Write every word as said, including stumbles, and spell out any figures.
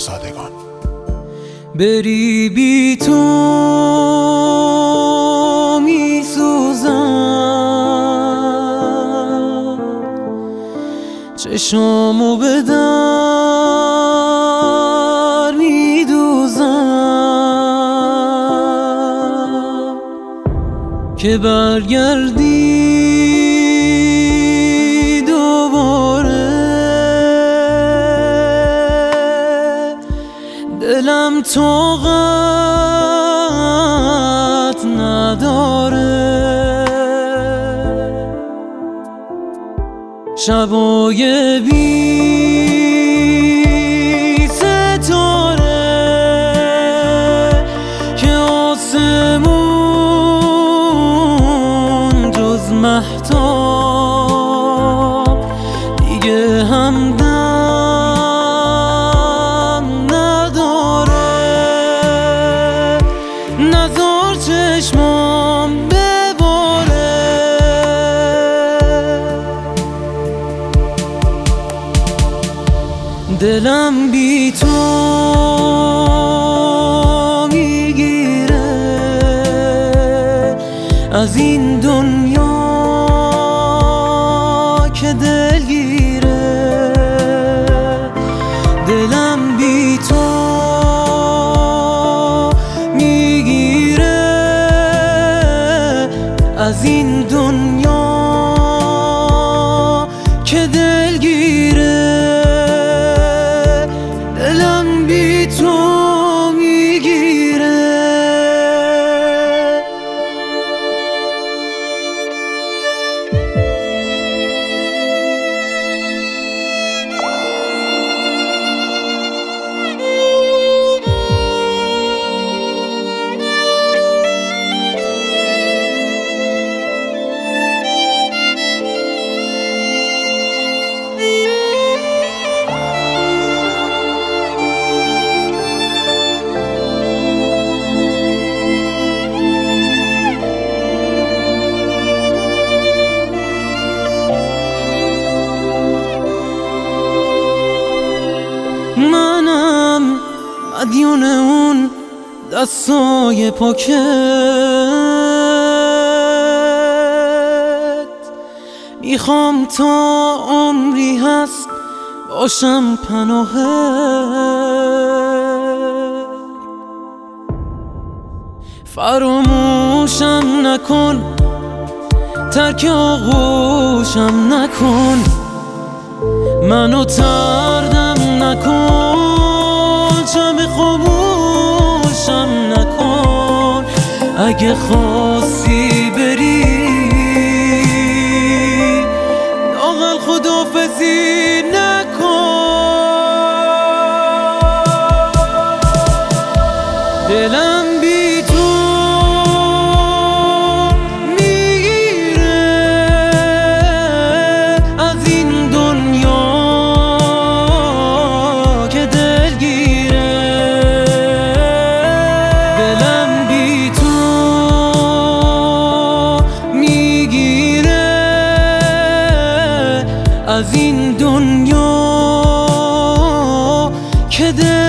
شاهزادگان. بری بی تو می سوزم، چشامو به در می دوزم که برگردی دوباره. دلم طاقت نداره شبای بی ستاره که آسمون جز مهتاب دیگه همدم نزار چشمام بباره. دلم بی تو میگیره از این دنیا که دلگیره. دلم بی تو از این دنیا که دلگیره. دلم بی تو میگیره. منم مدیون اون دستای پاکت، میخوام تا عمری هست باشم پناهت. فراموشم نکن، ترک آغوشم نکن، منو تردم نکن، شب خاموشم نکن. اگه خواستی بری لااقل خداحافظی نکن. دلم بی تو از این دنیا که